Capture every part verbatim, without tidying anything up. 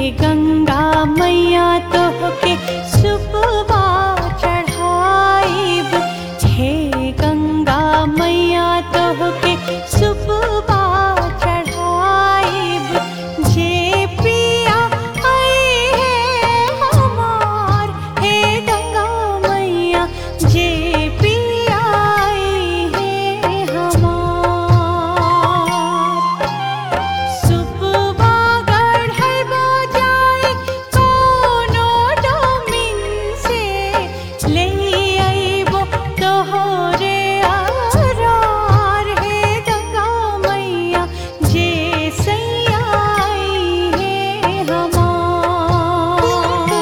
गंगा मैया तोहके सुपवा चढ़ाइब। हे गंगा मैया तोहके सुपवा चढ़ाइब। जे पिया आई है हमार, हे गंगा मैया जे पिया आई है हमार। सुपवा गढ़इबो जाई कोनो डोमिन से, ले अइबो तोहरे आरार। हे गंगा मैया जे सैया आई है हमार।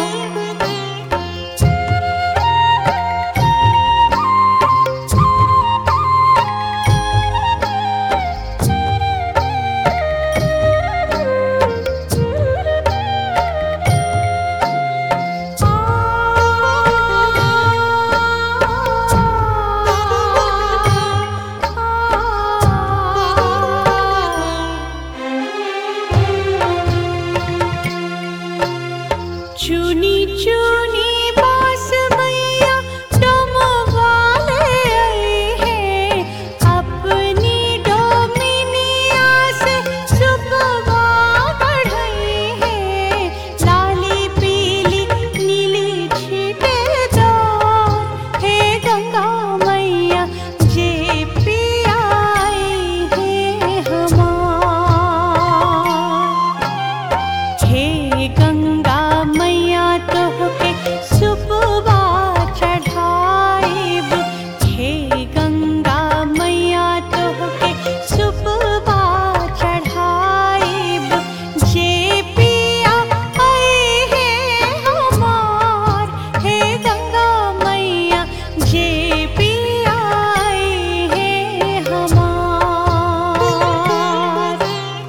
चुनी चुनी बास मैया डोमवा ले आई है, अपनी डोमिनिया से सुपवा गढ़ई है। लाली पीली नीली छीटेदार, हे गंगा मैया जे पिया आई है हमार। हे गंगा मैया तोहके सुपवा चढ़ाइब। हे गंगा मैया तोहके सुपवा चढ़ाइब। जे पिया आई है हमार, हे गंगा मैया जे पिया आई है हमार।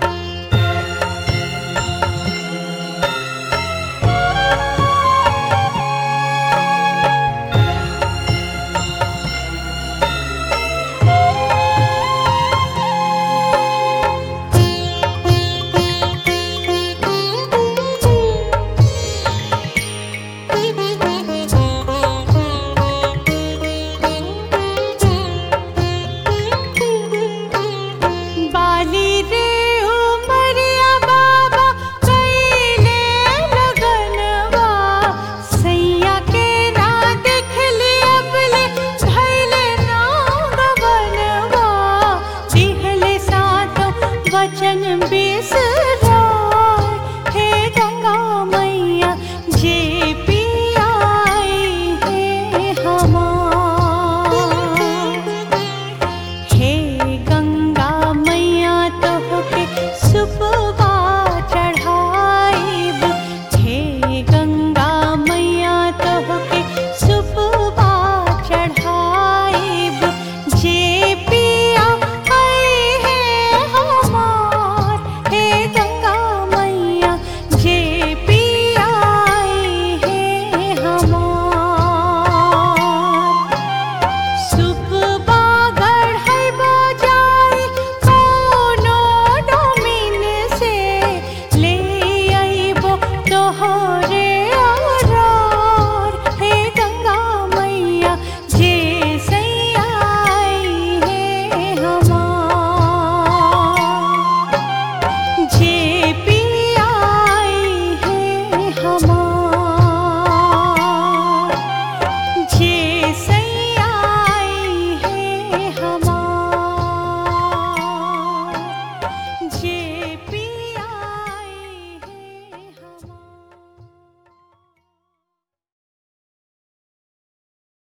बाली रे उमरिया बाबा कइले लगनवा, सैया के ना देखली अबले धइले ना गबनवा। दिहले सातो वचन बिसरा